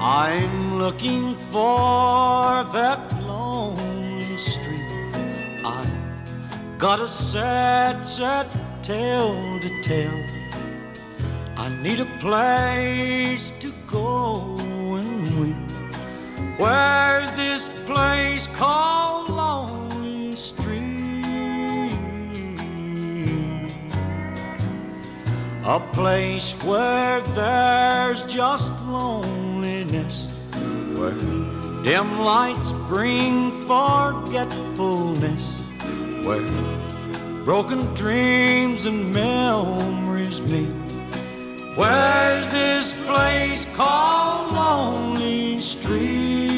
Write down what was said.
I'm looking for that lonely street. I've got a sad, sad tale to tell. I need a place to go and weep. Where's this place called Lonely Street? A place where there's just loneliness, where dim lights bring forgetfulness, where broken dreams and memories meet. Where's this place called Lonely Street?